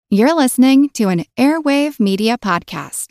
You're listening to an Airwave Media Podcast.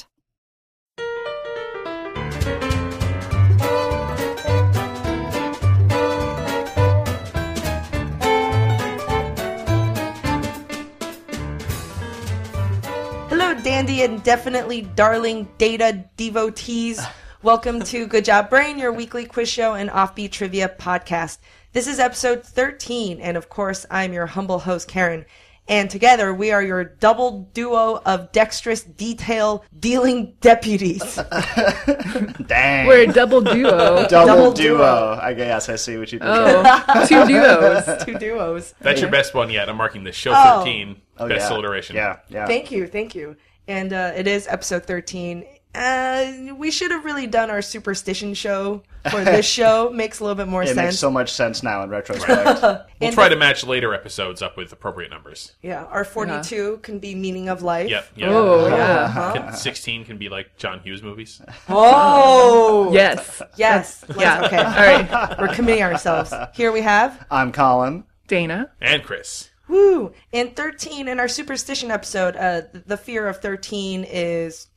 Hello, dandy and definitely darling data devotees. Welcome to Good Job Brain, your weekly quiz show and offbeat trivia podcast. This is episode 13, and of course, I'm your humble host, Karen. And together, we are your double duo of dexterous detail dealing deputies. Dang. We're a double duo. Double duo. I guess I see what you did. Oh, two duos. Two duos. That's your best one yet. I'm marking this. Show Oh. 13. Best alliteration. Yeah. Thank you. And it is episode 13. We should have really done our superstition show for this show. Makes a little bit more It sense. makes so much sense now in retrospect. We'll try to match later episodes up with appropriate numbers. Yeah, our 42 can be meaning of life. Yep. Oh, yeah. 16 can be like John Hughes movies. Oh! Yes. Yes. Yeah. Okay. All right. We're committing ourselves. Here we have, I'm Colin. Dana. And Chris. woo! In 13, in our superstition episode, the fear of 13 is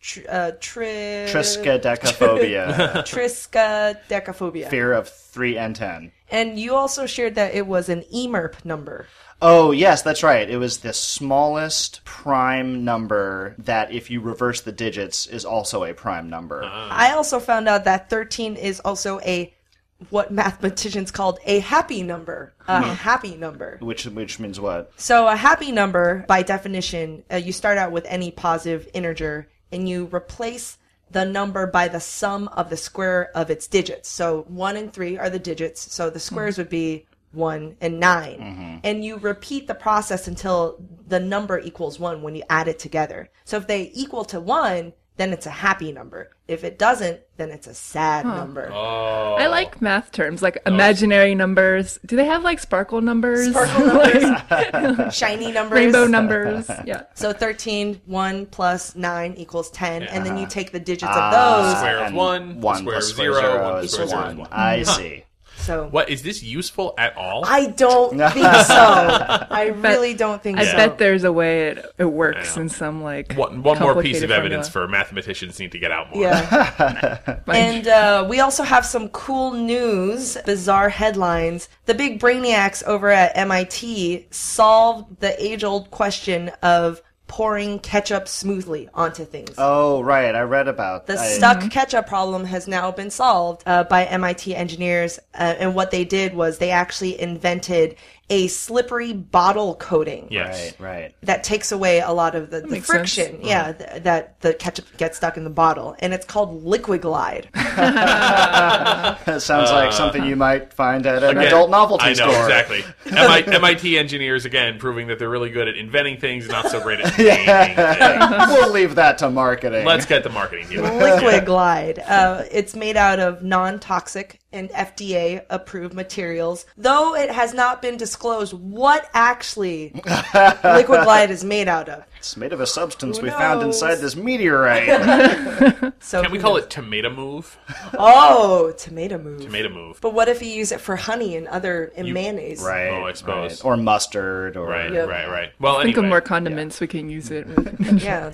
Triskaidekaphobia. triskaidekaphobia. Fear of 3 and 10. And you also shared that it was an EMERP number. Oh, yes, that's right. It was the smallest prime number that, if you reverse the digits, is also a prime number. I also found out that 13 is also what mathematicians called a happy number. Happy number. Which means what? So a happy number, by definition, you start out with any positive integer, and you replace the number by the sum of the square of its digits. So 1 and 3 are the digits, so the squares would be 1 and 9. And you repeat the process until the number equals 1 when you add it together. So if they equal to 1, then it's a happy number. If it doesn't, then it's a sad number. Oh. I like math terms, like imaginary numbers. Do they have like sparkle numbers? Sparkle numbers, shiny numbers. Rainbow numbers. Yeah. So 13, 1 plus 9 equals 10, and then you take the digits of those. Square of And 1, 1 square of plus 0, 1 is plus square of 0 is 1. I see. So What, is this useful at all? I don't think so. I really don't think I so. bet there's a way it works Yeah. in some like One more piece complicated of evidence formula. for mathematicians need to get out more. Yeah. And we also have some cool news, bizarre headlines. The big brainiacs over at MIT solved the age-old question of pouring ketchup smoothly onto things. Oh, right. I read about The that. stuck ketchup problem has now been solved by MIT engineers, and what they did was they actually invented a slippery bottle coating. Yes. Right. That takes away a lot of the makes friction, that the ketchup gets stuck in the bottle, and it's called Liquid Glide. That sounds like something you might find at an Again, adult novelty I know, store. exactly. MIT engineers, again, proving that they're really good at inventing things and not so great at naming things. We'll leave that to marketing. Let's get the marketing deal. Liquid Glide. It's made out of non-toxic and FDA-approved materials, though it has not been disclosed what actually Liquid Glide is made out of. It's made of a substance Who we found knows? inside this meteorite. So Can we call it tomato move? Oh, tomato move. Tomato move. But what if you use it for honey and mayonnaise? Right. Oh, I suppose. Right. Or mustard. Or Right, Yep. right. Well, Think of anyway. more condiments we can use it with. Yeah.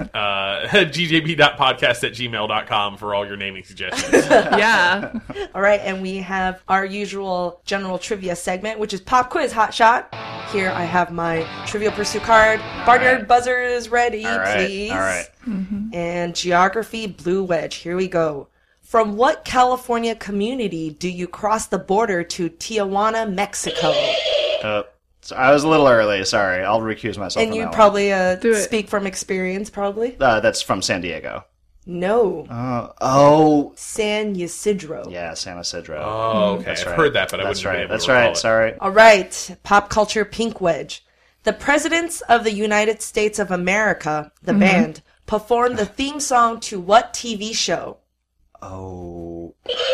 GJB.podcast@gmail.com for all your naming suggestions. Yeah. All right, and we have our usual general trivia segment, which is Pop Quiz Hot Shot. Here I have my Trivial Pursuit card. Barnyard buzzer is ready, All right. please. All right. And Geography Blue Wedge. Here we go. From what California community do you cross the border to Tijuana, Mexico? So I was a little early. Sorry. I'll recuse myself And from you that probably Do it. speak from experience, probably? one. That's from San Diego. No. Oh. San Ysidro. Yeah, San Isidro. Oh, okay. That's I've right. heard that, but I That's wouldn't have right. been able That's to recall right. it. Sorry. All right, pop culture pink wedge. The presidents of the United States of America, the band, performed the theme song to what TV show? Oh.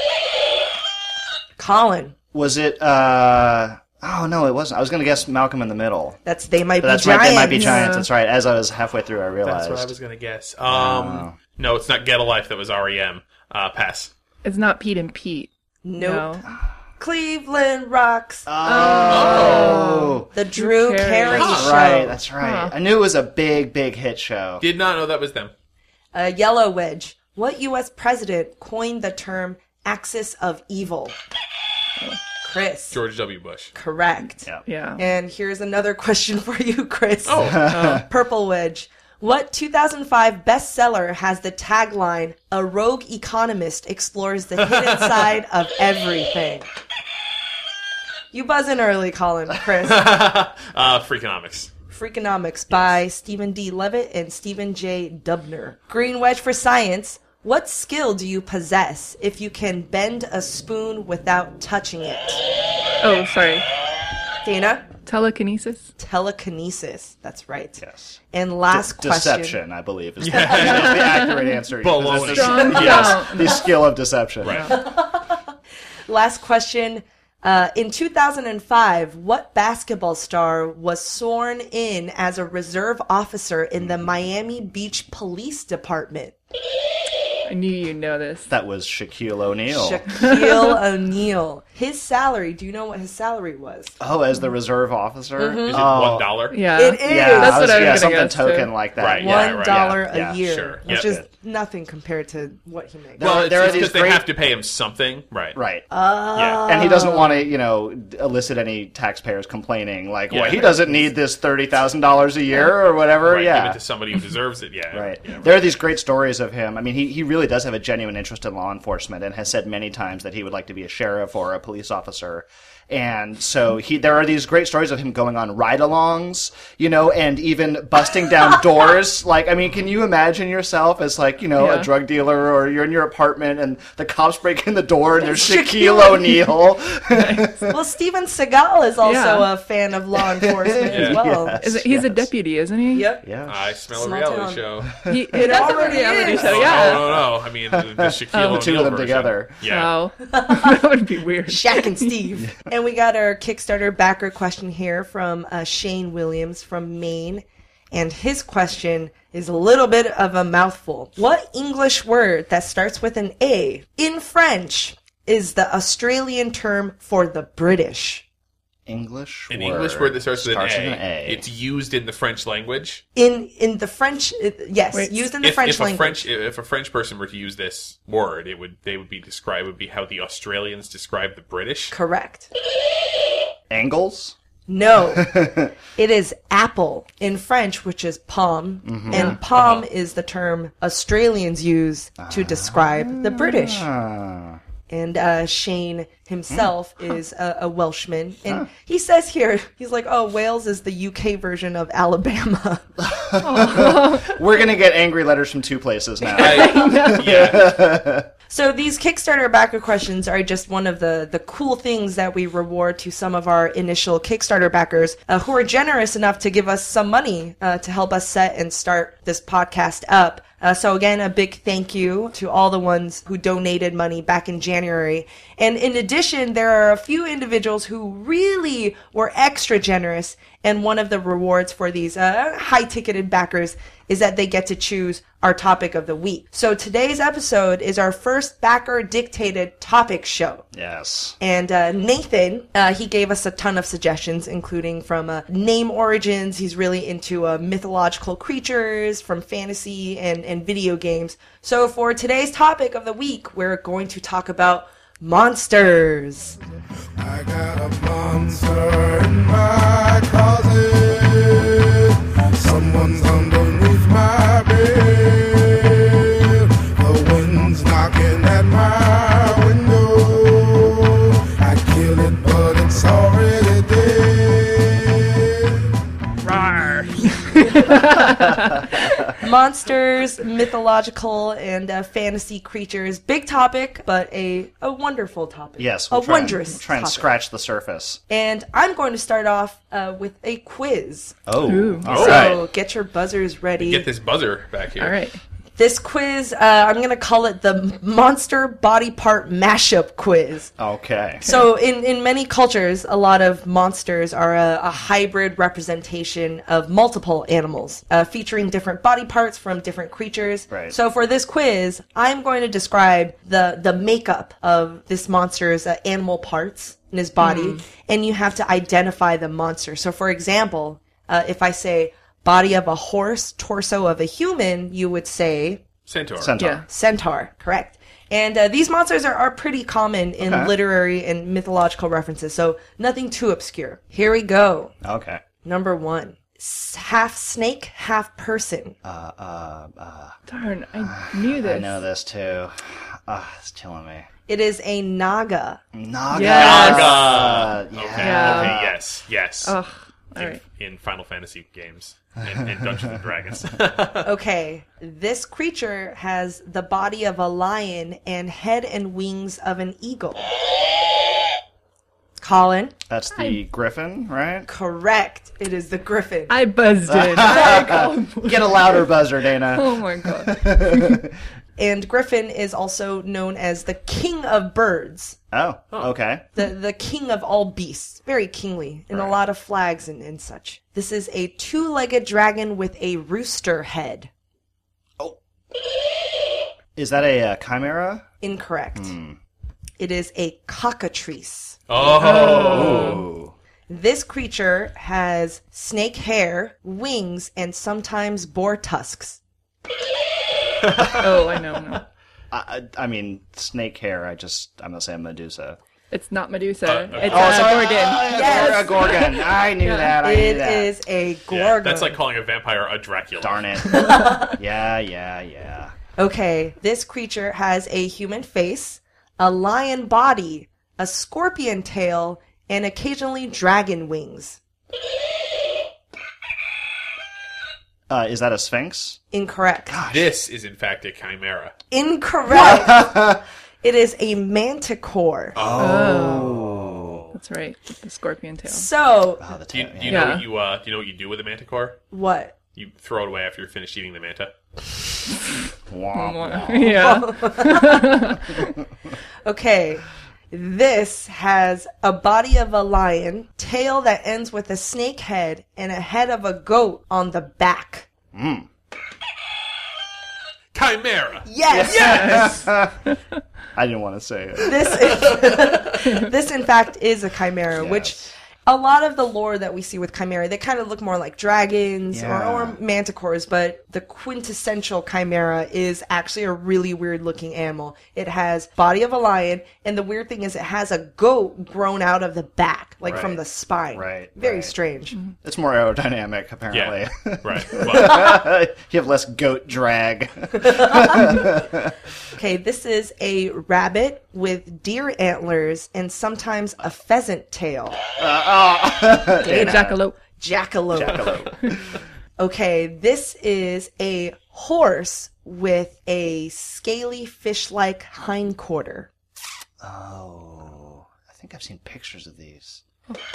Colin. Was it, oh, no, it wasn't. I was going to guess Malcolm in the Middle. That's They Might But Be that's Giants. right. They might be giants. That's right. As I was halfway through, I realized. That's what I was going to guess. No, it's not Get a Life. That was REM. Pass. It's not Pete and Pete. Nope. No. Cleveland Rocks. Oh. The Drew Carey Show. That's right. I knew it was a big, big hit show. Did not know that was them. Yellow Wedge. What U.S. president coined the term axis of evil? Chris. George W. Bush. Correct. Yeah. And here's another question for you, Chris. Oh. Purple Wedge. What 2005 bestseller has the tagline, "A rogue economist explores the hidden side of everything"? You buzz in early, Colin. Chris. Freakonomics. Freakonomics by Stephen D. Levitt and Stephen J. Dubner. Green Wedge for science. What skill do you possess if you can bend a spoon without touching it? Oh, sorry. Dana? Telekinesis? Telekinesis. That's right. Yes. And last question. Deception, I believe, is the accurate answer. Baloney. Yes, the skill of deception. Right. Last question. In 2005, what basketball star was sworn in as a reserve officer in the Miami Beach Police Department? I knew you'd know this. That was Shaquille O'Neal. Shaquille O'Neal. His salary, do you know what his salary was? Oh, as the reserve officer? Is it $1? Yeah. It is. Yeah, That's what I was gonna something guess, token too. like that. Right, Yeah, $1 yeah, a year, sure. which Yep. is nothing compared to what he makes. Well, There are it's these because they great- have to pay him something. Right. Right. Yeah. And he doesn't want to, elicit any taxpayers complaining, like, well, Yeah. he doesn't need this $30,000 a year or whatever. Right. Yeah. Give it to somebody who deserves it. Yeah. Right. Yeah, There are these great stories of him. I mean, he really does have a genuine interest in law enforcement and has said many times that he would like to be a sheriff or a police officer. And so there are these great stories of him going on ride-alongs, and even busting down doors. Like, I mean, can you imagine yourself as like, Yeah. a drug dealer, or you're in your apartment and the cops break in the door and there's Shaquille Shaquille O'Neal. Well, Steven Seagal is also Yeah. a fan of law enforcement as Yeah. well. Yes. He's a deputy, isn't he? Yep. Yeah. I smell Small a reality town. show. It already a reality is. show, Oh, yeah. no. I mean, the Shaquille The two of O'Neal them version. together. Yeah. Wow. That would be weird. Shaq and Steve. And we got our Kickstarter backer question here from Shane Williams from Maine. And his question is a little bit of a mouthful. What English word that starts with an A in French is the Australian term for the British? English word that starts with an an A. It's used in the French language. In the French, yes, Wait, used in the French language. If a French person were to use this word, it would be how the Australians describe the British. Correct. Angles? No, it is apple in French, which is pomme, and pomme is the term Australians use to describe the British. And Shane himself is a Welshman, and he says here, he's like, "Oh, Wales is the UK version of Alabama." We're going to get angry letters from two places now. Yeah. So these Kickstarter backer questions are just one of the cool things that we reward to some of our initial Kickstarter backers who are generous enough to give us some money to help us set and start this podcast up. So again, a big thank you to all the ones who donated money back in January. And in addition, there are a few individuals who really were extra generous. And one of the rewards for these high-ticketed backers is that they get to choose our topic of the week. So today's episode is our first backer-dictated topic show. Yes. And Nathan, he gave us a ton of suggestions, including from name origins. He's really into mythological creatures from fantasy and video games. So for today's topic of the week, we're going to talk about monsters. I got a monster in my closet. Someone's underneath my bed. The wind's knocking at my window. I'd kill it, but it's already dead. Monsters, mythological, and fantasy creatures. Big topic, but a wonderful topic. Yes. a wondrous Try and topic. scratch the surface. And I'm going to start off with a quiz. Oh. Ooh. All So right. get your buzzers ready. Get this buzzer back here. All right. This quiz, I'm going to call it the Monster Body Part Mashup Quiz. Okay. So in many cultures, a lot of monsters are a hybrid representation of multiple animals, featuring different body parts from different creatures. Right. So for this quiz, I'm going to describe the makeup of this monster's animal parts. in his body, and you have to identify the monster. So, for example, if I say body of a horse, torso of a human, you would say Centaur. Yeah. centaur, correct. And these monsters are pretty common in literary and mythological references, so nothing too obscure. Here we go. Okay. Number 1. Half snake, half person. Darn, I knew this. I know this too. It's killing me. It is a naga. Naga. Yes. Naga. Yeah. Okay. Yeah. Okay. Yes. Ugh. All right. In Final Fantasy games and Dungeons and Dragons. Okay, this creature has the body of a lion and head and wings of an eagle. Colin? That's the griffin, right? Correct. It is the griffin. I buzzed in. Get a louder buzzer, Dana. Oh my god. And griffin is also known as the king of birds. Oh, okay. The king of all beasts. Very kingly. And a lot of flags and such. This is a 2-legged dragon with a rooster head. Is that a chimera? Incorrect. It is a cockatrice. Ooh. This creature has snake hair, wings, and sometimes boar tusks. Oh, I know. No. I mean, snake hair. I'm gonna say Medusa. It's not Medusa. It's sorry. Gorgon. Yes. A Gorgon. I knew that. I knew It that. is a Yeah, gorgon. that's like calling a vampire a Dracula. Darn it. Yeah. Okay, this creature has a human face, a lion body, a scorpion tail, and occasionally dragon wings. Is that a sphinx? Incorrect. This is, in fact, a chimera. Incorrect. It is a manticore. Oh. That's right. The scorpion tail. So, The Do you, tail, do you yeah. know Yeah. what you do you do with a manticore? what? You throw it away after you're finished eating the manta. Womp, womp. Yeah. Okay. This has a body of a lion, tail that ends with a snake head, and a head of a goat on the back. Chimera! Yes! I didn't want to say it. This in fact is a chimera, Yes. which a lot of the lore that we see with chimera, they kind of look more like dragons Yeah. or manticores, but the quintessential chimera is actually a really weird looking animal. It has body of a lion, and the weird thing is it has a goat grown out of the back, like from Right. the spine. Right, Very right. strange. It's more aerodynamic, apparently. Yeah, right. But You have less goat drag. Okay, this is a rabbit with deer antlers and sometimes a pheasant tail. A jackalope. Jackalope. Okay, this is a horse with a scaly fish-like hindquarter. Oh, I think I've seen pictures of these.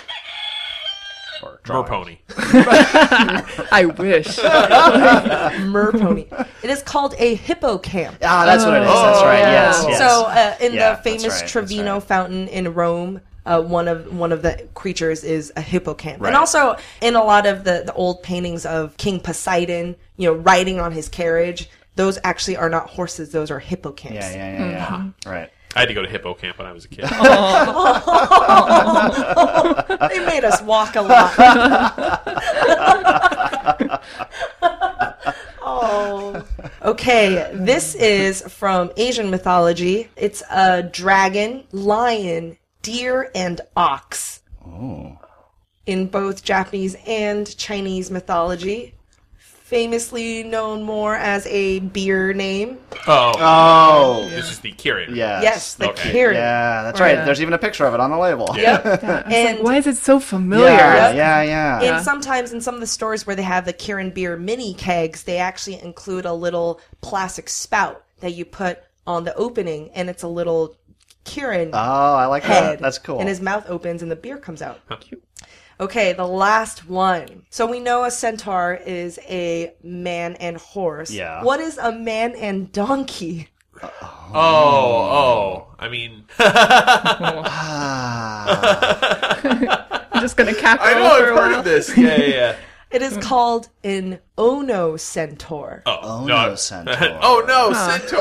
Or Merpony. I wish. Merpony. It is called a hippocamp. Ah, that's what it is. That's right. Yes, yes. So in Yeah, the famous that's right, Trevino that's right. fountain in Rome, one of the creatures is a hippocamp, Right. and also in a lot of the old paintings of King Poseidon, riding on his carriage. Those actually are not horses; those are hippocamps. Yeah. Right. I had to go to hippo camp when I was a kid. They made us walk a lot. Oh. Okay, this is from Asian mythology. It's a dragon, lion, deer, and ox. Oh. In both Japanese and Chinese mythology. Famously known more as a beer name. Oh. This is the Kirin. Yes. Yes, the Okay. Kirin. Yeah, that's right. yeah. There's even a picture of it on the label. Yep. And why is it so familiar? Yeah. And sometimes in some of the stores where they have the Kirin beer mini kegs, they actually include a little plastic spout that you put on the opening, and it's a little Kirin Oh, I like head. that. That's cool. And his mouth opens and the beer comes out. Okay, the last one. So we know a centaur is a man and horse. Yeah. What is a man and donkey? I mean, Ah. I'm just gonna cackle I know for I've a heard while. of this. Yeah. It is called an Ono-centaur. Oh, no, centaur. Oh, no, centaur.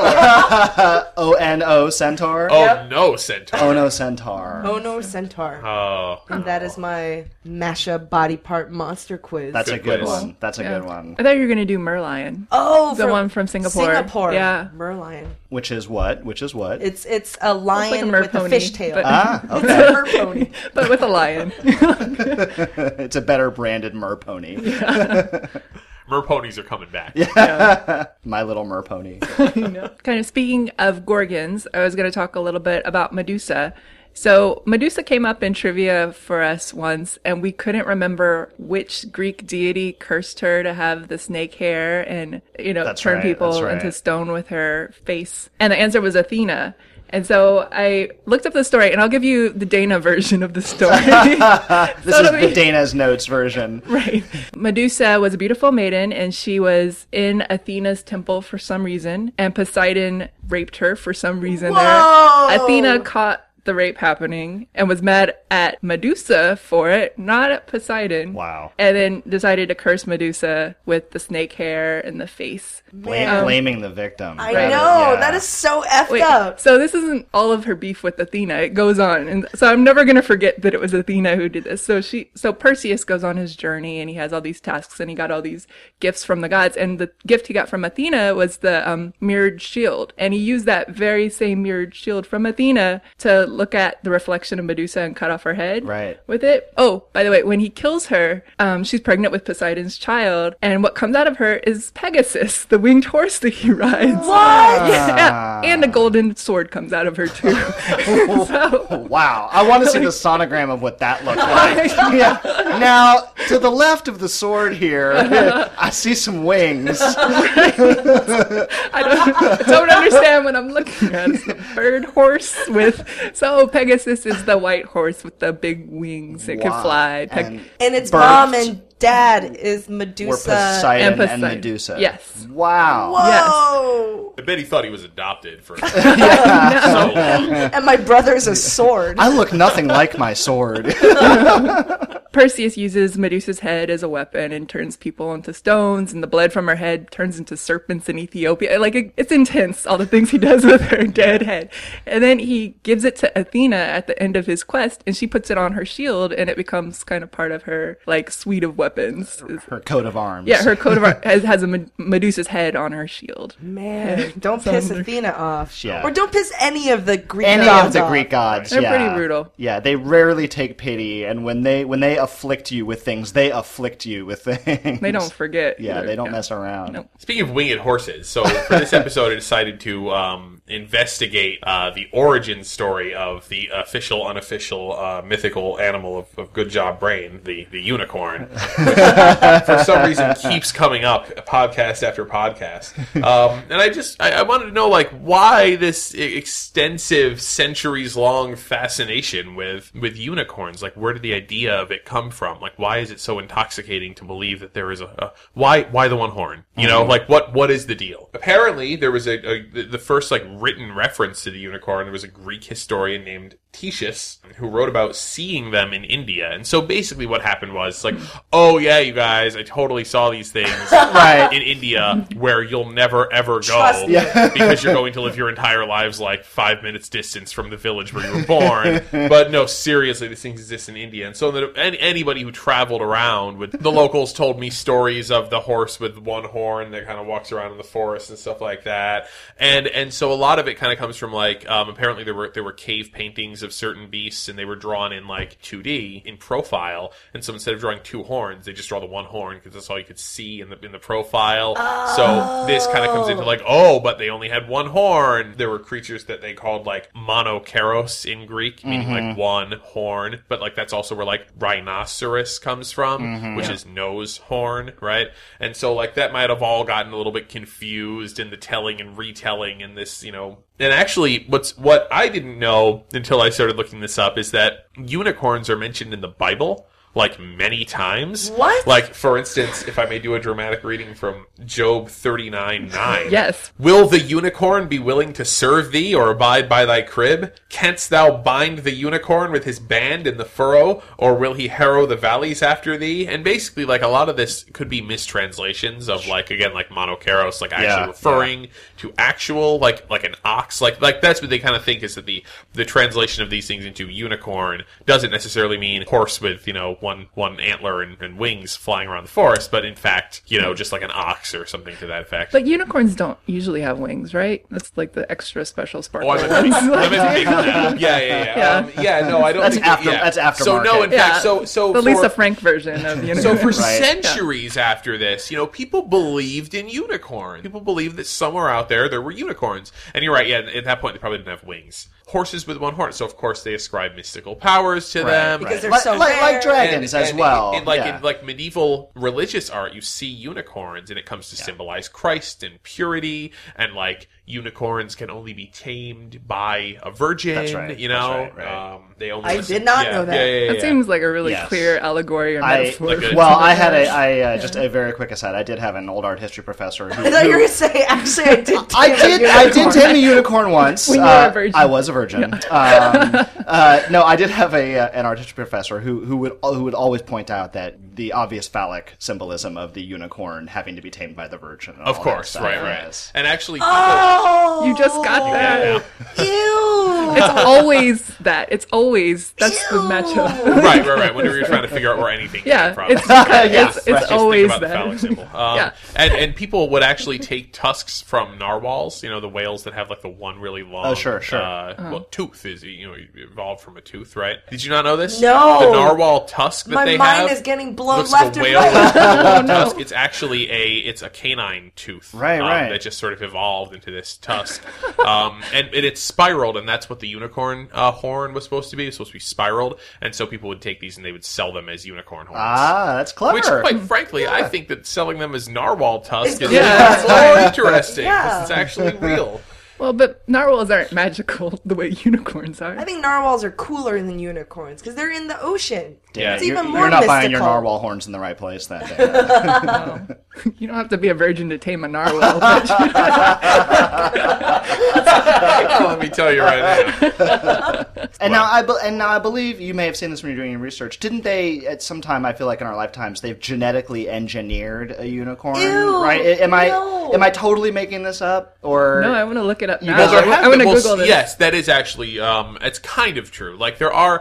O-N-O centaur? Oh, no, centaur. Oh, no, centaur. Ono-centaur. Oh. And that is my mashup body part monster quiz. That's a Good good quiz. one. That's a good one. I thought you were going to do Merlion. oh, The one from Singapore. Singapore. Yeah. Merlion. Which is what? Which is what? It's a lion mer with a pony, fishtail. but- Ah, It's a mer pony. But with a lion. it's a better branded merpony. Merponies are coming back. My Little Merpony. Kind of speaking of Gorgons, I was going to talk a little bit about Medusa. So Medusa came up in trivia for us once, and we couldn't remember which Greek deity cursed her to have the snake hair and, That's turn right, people that's right. into stone with her face. And the answer was Athena. And so I looked up the story, and I'll give you the Dana version of the story. This is the Dana's Notes version. Right. Medusa was a beautiful maiden, and she was in Athena's temple for some reason, and Poseidon raped her for some reason Whoa! there. Athena caught the rape happening and was mad at Medusa for it, not at Poseidon. Wow. And then decided to curse Medusa with the snake hair and the face. Blaming the victim. I rather- know. yeah. That is so effed Wait, up. so this isn't all of her beef with Athena. It goes on. And so I'm never going to forget that it was Athena who did this. So Perseus goes on his journey and he has all these tasks and he got all these gifts from the gods. And the gift he got from Athena was the mirrored shield. And he used that very same mirrored shield from Athena to look at the reflection of Medusa and cut off her head Right. with it. Oh, by the way, when he kills her, she's pregnant with Poseidon's child. And what comes out of her is Pegasus, the winged horse that he rides. What? Yeah, and a golden sword comes out of her too. So, Wow. I want to see the sonogram of what that looked like. Yeah. Now, to the left of the sword here, I see some wings. I don't understand what I'm looking at. It's the bird horse with. So Pegasus is the white horse with the big wings. It can Wow. fly. And And its birthed mom and dad is were Medusa. Poseidon and Poseidon. Medusa. Yes. Wow. Whoa! I bet he thought he was adopted for so long. And my brother's a sword. I look nothing like my sword. Perseus uses Medusa's head as a weapon and turns people into stones, and the blood from her head turns into serpents in Ethiopia. It's intense, all the things he does with her dead head. And then he gives it to Athena at the end of his quest, and she puts it on her shield, and it becomes kind of part of her, suite of weapons. Her coat of arms. Yeah, her coat of arms has a Medusa's head on her shield. Man, don't piss Athena off. Yeah. Or don't piss any of the Greek Any gods of the off. Greek gods. They're yeah. pretty brutal. Yeah, they rarely take pity, and when they afflict you with things, they afflict you with things. They don't forget. Yeah, either. they don't mess around. No. Speaking of winged horses, so for this episode I decided to investigate the origin story of the official, unofficial, mythical animal of Good Job Brain, the unicorn, which for some reason keeps coming up podcast after podcast. And I wanted to know, why this extensive, centuries-long fascination with unicorns? Where did the idea of it come from? Why is it so intoxicating to believe that there is why the one horn? You know, what is the deal? Apparently, there was the first written reference to the unicorn. There was a Greek historian named Titius who wrote about seeing them in India. And so basically what happened was oh yeah, you guys, I totally saw these things Right. in India where you'll never ever go Trust me. because you're going to live your entire lives 5 minutes distance from the village where you were born. But no, seriously, these things exist in India. And so that anybody who traveled around with the locals told me stories of the horse with one horn that kind of walks around in the forest and stuff like that. And so a lot of it kind of comes from apparently there were cave paintings of certain beasts and they were drawn in 2D in profile. And so instead of drawing two horns, they just draw the one horn because that's all you could see in the profile. Oh. So this kind of comes into but they only had one horn. There were creatures that they called monokeros in Greek, meaning one horn. But that's also where rhinoceros comes from, which is nose horn, right? And so that might have all gotten a little bit confused in the telling and retelling and this, And actually, what I didn't know until I started looking this up is that unicorns are mentioned in the Bible like many times. What? Like, for instance, if I may do a dramatic reading from Job 39:9. Yes. Will the unicorn be willing to serve thee or abide by thy crib? Canst thou bind the unicorn with his band in the furrow, or will he harrow the valleys after thee? And basically, like, a lot of this could be mistranslations of, like, again, like monokeros, like actually referring to actual, like an ox. Like that's what they kind of think is that the translation of these things into unicorn doesn't necessarily mean horse with, one antler and wings flying around the forest, but in fact, just like an ox or something to that effect. But unicorns don't usually have wings, right? That's like the extra special sparkle ones. I meant to make that. Yeah. No, I don't. That's think that's aftermarket. So no, in fact, so the Lisa Frank version of unicorn. So for centuries after this, people believed in unicorns. People believed that somewhere out there were unicorns. And you're right. Yeah, at that point they probably didn't have wings. Horses with one horn, so of course they ascribe mystical powers to them. Because they're so rare. Like dragons as well. In medieval religious art, you see unicorns, and it comes to symbolize Christ and purity, and like unicorns can only be tamed by a virgin. That's right. Right. They only. I did not know that. That seems like a really clear allegory or metaphor. Just a very quick aside. I did have an old art history professor. I thought you were going to say, actually, I did. I did tame a unicorn once. When you were a virgin. I was a virgin. Yeah. No, I did have an art history professor who would always point out that the obvious phallic symbolism of the unicorn having to be tamed by the virgin. Of course, right. And actually, you just got that. Ew. It's always that. It's always that's the matchup. Right. Whenever you're trying to figure out where anything came from, it's always think about that. the phallic symbol. And people would actually take tusks from narwhals. The whales that have like the one really long. Oh, sure. Tooth is evolved from a tooth, right? Did you not know this? No. The narwhal tusk that they have. My mind is getting blown looks left like a and whale right. tusk. It's actually a canine tooth, right. That just sort of evolved into this tusk, and it's spiraled, and that's what the unicorn horn was supposed to be. It was supposed to be spiraled, and so people would take these and they would sell them as unicorn horns. That's clever. Which, quite frankly, I think that selling them as narwhal tusk is more interesting because it's actually real. Well, but narwhals aren't magical the way unicorns are. I think narwhals are cooler than unicorns because they're in the ocean. Yeah, it's even more you're not mystical. buying your narwhal horns in the right place that day. You don't have to be a virgin to tame a narwhal. Let me tell you right now. And now I believe you may have seen this when you're doing your research. Didn't they at some time? I feel like in our lifetimes they've genetically engineered a unicorn. Ew, right? Am I totally making this up? Or no, I want to look it up now. I want to Google this. Yes, that is actually it's kind of true. Like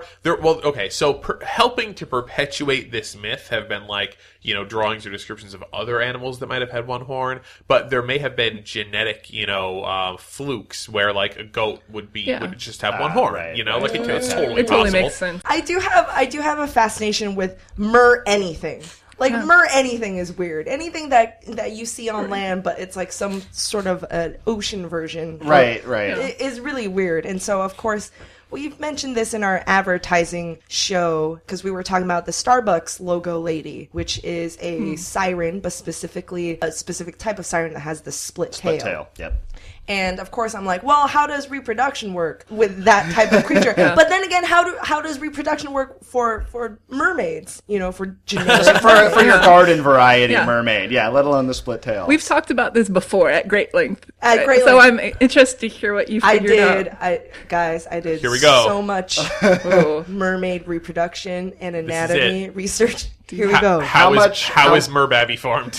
so helping to perpetuate this myth have been like drawings or descriptions of other animals that might have had one horn, but there may have been genetic flukes where like a goat would just have one horn. Right. Like it's totally it totally possible. makes sense. I do have a fascination with anything. Like anything is weird. Anything that you see on land, but it's like some sort of an ocean version. Right. It is really weird. And so, of course, we've mentioned this in our advertising show because we were talking about the Starbucks logo lady, which is a siren, but specifically a specific type of siren that has the split tail. Yep. And of course, I'm like, well, how does reproduction work with that type of creature? But then again, how does reproduction work for mermaids? For generic for your garden variety mermaid, let alone the split tail. We've talked about this before at great length. So I'm interested to hear what you figured out. I did. Here we go. So much mermaid reproduction and anatomy research. Here we go. How is Merbabby formed?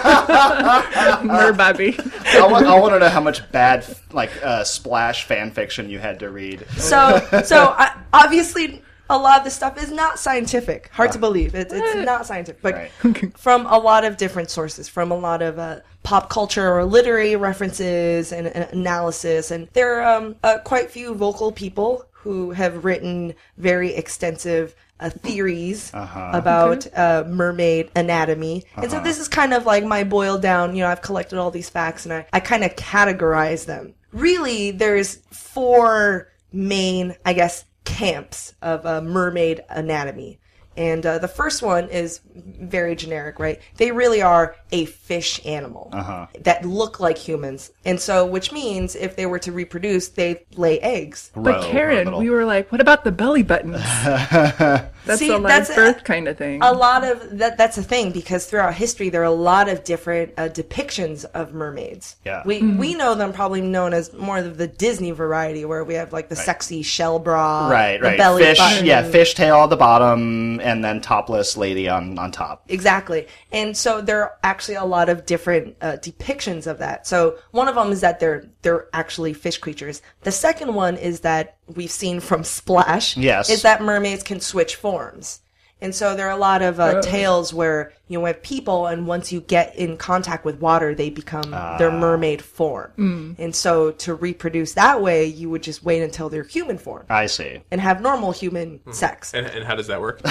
Merbabby. I want to know how much bad splash fan fiction you had to read. So obviously a lot of this stuff is not scientific. Hard to believe. It's not scientific. But from a lot of different sources, from a lot of pop culture or literary references and analysis, and there are quite few vocal people who have written very extensive theories about mermaid anatomy. And so this is kind of like my boiled down, I've collected all these facts and I kind of categorize them. Really, there's 4 main, I guess, camps of mermaid anatomy. And the first one is very generic, right? They really are a fish animal that look like humans. And so, which means if they were to reproduce, they lay eggs. But Karen, we were like, what about the belly buttons? That's See, a live birth kind of thing. A lot of that's a thing, because throughout history there are a lot of different depictions of mermaids. Yeah. We know them probably known as more of the Disney variety, where we have like the sexy shell bra, the belly fish, button. fishtail at the bottom, and then topless lady on top. Exactly. And so there are actually a lot of different depictions of that. So one of them is that they're actually fish creatures. The second one is that we've seen from Splash. Yes. Is that mermaids can switch forms. And so there are a lot of tales where you have people, and once you get in contact with water, they become their mermaid form. And so to reproduce that way, you would just wait until they're human form. I see. And have normal human sex. And how does that work?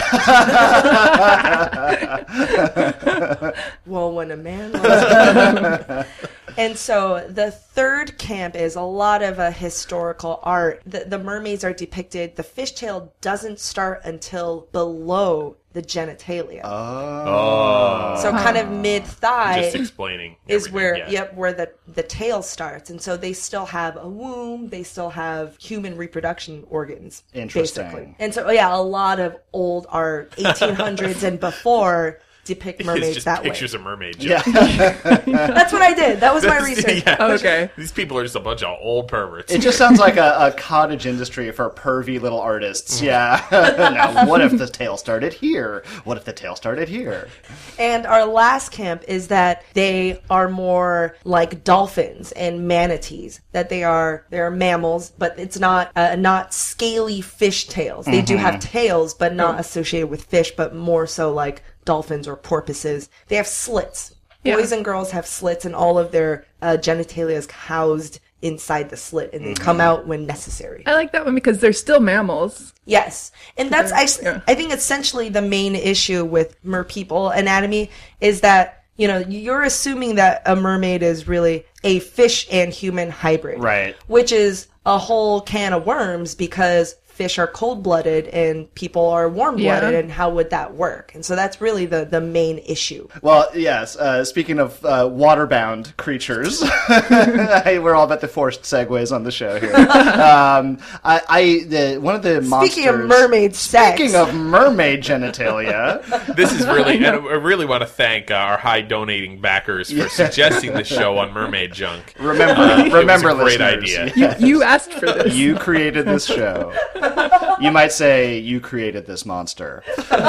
Well, when a man loves And so the third camp is a lot of historical art. The mermaids are depicted. The fishtail doesn't start until below the genitalia. Oh. So kind of mid-thigh Just explaining. is everything, where where the tail starts. And so they still have a womb. They still have human reproduction organs. Interesting. Basically. And so, yeah, a lot of old art, 1800s and before, depict mermaids It's just that pictures way. of mermaid Yeah. jokes. That's what I did. That was my research. Yeah. Okay. These people are just a bunch of old perverts. It just sounds like a cottage industry for pervy little artists. Yeah. Now, what if the tail started here? What if the tail started here? And our last camp is that they are more like dolphins and manatees. That they're mammals, but it's not scaly fish tails. They do have tails, but not associated with fish, but more so like dolphins or porpoises. They have slits. Yeah. Boys and girls have slits, and all of their genitalia is housed inside the slit, and they come out when necessary. I like that one because they're still mammals. Yes. And that's, Yeah. I think essentially the main issue with merpeople anatomy is that, you're assuming that a mermaid is really a fish and human hybrid. Right. Which is a whole can of worms, because fish are cold-blooded and people are warm-blooded, Yeah. and how would that work? And so that's really the main issue. Well, yes. Speaking of waterbound creatures, we're all about the forced segues on the show here. One of the monsters. Speaking of mermaid sex. Speaking of mermaid genitalia, This is really, and I really want to thank our high donating backers for suggesting the show on Mermaid Junk. remember, It was a great listeners, idea. You asked for this. You created this show. You might say you created this monster.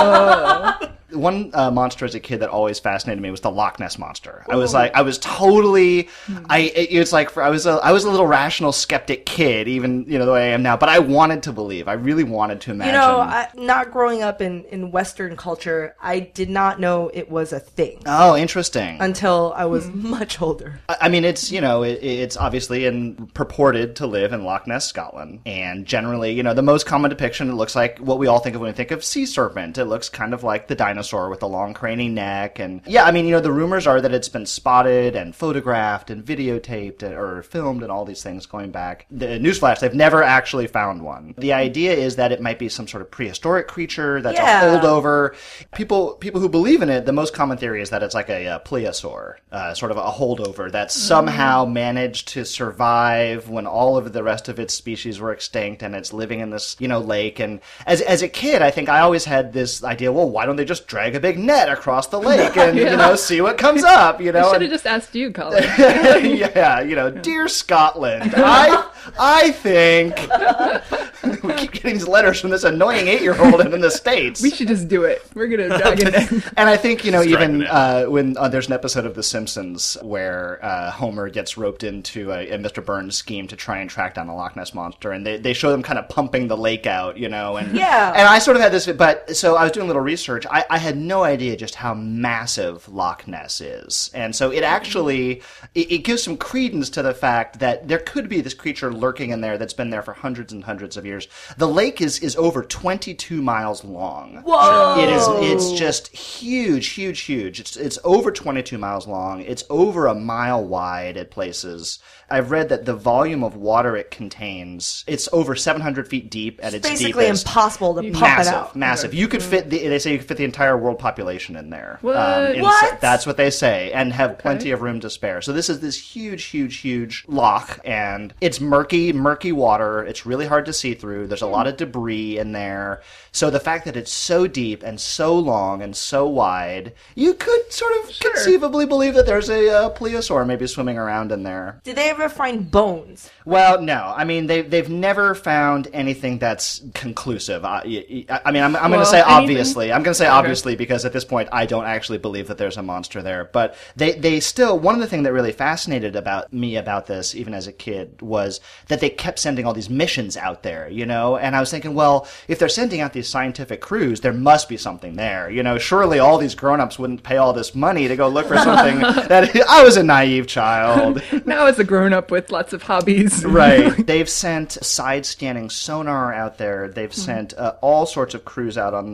One monster as a kid that always fascinated me was the Loch Ness monster. I was totally, it's like I was a little rational skeptic kid, even the way I am now. But I wanted to believe. I really wanted to imagine. Not growing up in Western culture, I did not know it was a thing Oh, interesting. until I was much older. I mean, it's it's obviously purported to live in Loch Ness, Scotland, and generally, the most common depiction, it looks like what we all think of when we think of sea serpent. It looks kind of like the dinosaur with the long craning neck, and the rumors are that it's been spotted and photographed and videotaped or filmed and all these things going back. The newsflash: they've never actually found one. The idea is that it might be some sort of prehistoric creature that's a holdover. People who believe in it, the most common theory is that it's like a plesiosaur, sort of a holdover that somehow managed to survive when all of the rest of its species were extinct, and it's living in this, lake. And as a kid, I think I always had this idea, well, why don't they just drag a big net across the lake and, see what comes up, I should have just asked you, Colin. Yeah, dear Scotland, I think we keep getting these letters from this annoying 8-year-old in the States. We should just do it. We're going to drag it in. And I think, even it. when there's an episode of The Simpsons where Homer gets roped into a Mr. Burns scheme to try and track down the Loch Ness monster, and they show them kind of pumping the lake out, and and I sort of had this, but so I was doing a little research. I had no idea just how massive Loch Ness is, and so it actually it gives some credence to the fact that there could be this creature lurking in there that's been there for hundreds and hundreds of years. years. The lake is over 22 miles long. Whoa! It's just huge. It's over 22 miles long. It's over a mile wide at places. I've read that the volume of water it contains, it's over 700 feet deep at its basically deepest. impossible to pump it out. Massive. You could fit, they say you could fit the entire world population in there. What? What? That's what they say, and have plenty of room to spare. So this is this huge loch, and it's murky water. It's really hard to see through. There's a lot of debris in there. So the fact that it's so deep and so long and so wide, you could sort of conceivably believe that there's a plesiosaur maybe swimming around in there. Did they ever find bones? Well, no. I mean, they've never found anything that's conclusive. I'm going to say obviously. I'm going to say obviously because at this point I don't actually believe that there's a monster there. But they still, one of the things that really fascinated about this, even as a kid, was that they kept sending all these missions out there, you know? And I was thinking, well, if they're sending out these scientific crews, there must be something there. You know, surely all these grown-ups wouldn't pay all this money to go look for something that I was a naive child. Now as a grown-up with lots of hobbies. Right. They've sent side-scanning sonar out there. They've sent all sorts of crews out on